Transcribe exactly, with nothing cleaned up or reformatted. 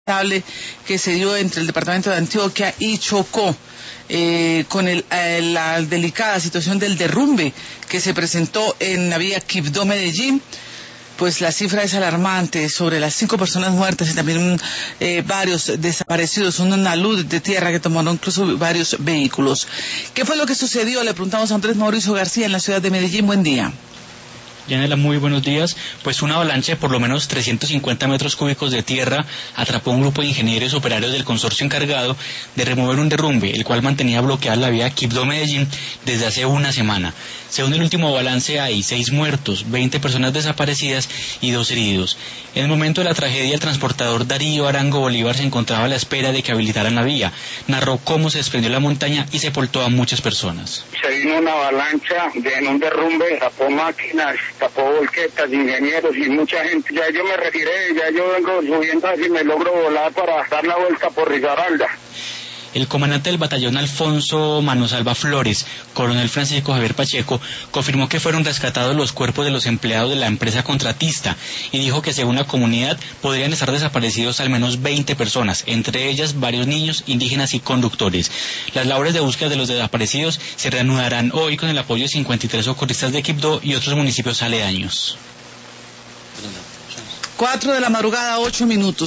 que se dio entre el departamento de Antioquia y Chocó, eh, con el, eh, la delicada situación del derrumbe que se presentó en la vía Quibdó-Medellín. Pues la cifra es alarmante, sobre las cinco personas muertas y también eh, varios desaparecidos, una luz de tierra que tomaron incluso varios vehículos. ¿Qué fue lo que sucedió? Le preguntamos a Andrés Mauricio García en la ciudad de Medellín. Buen día. Yanela, muy buenos días. Pues una avalancha de por lo menos trescientos cincuenta metros cúbicos de tierra atrapó a un grupo de ingenieros operarios del consorcio encargado de remover un derrumbe, el cual mantenía bloqueada la vía Quibdó-Medellín desde hace una semana. Según el último balance, hay seis muertos, veinte personas desaparecidas y dos heridos. En el momento de la tragedia, el transportador Darío Arango Bolívar se encontraba a la espera de que habilitaran la vía. Narró cómo se desprendió la montaña y sepultó a muchas personas. Se vino una avalancha de, en un derrumbe, tapó máquinas, tapó volquetas, ingenieros y mucha gente. Ya yo me retiré, ya yo vengo subiendo así, me logro volar para dar la vuelta por Risaralda. El comandante del batallón Alfonso Manosalva Flores, coronel Francisco Javier Pacheco, confirmó que fueron rescatados los cuerpos de los empleados de la empresa contratista y dijo que según la comunidad podrían estar desaparecidos al menos veinte personas, entre ellas varios niños, indígenas y conductores. Las labores de búsqueda de los desaparecidos se reanudarán hoy con el apoyo de cincuenta y tres socorristas de Quibdó y otros municipios aledaños. Cuatro de la madrugada, ocho minutos.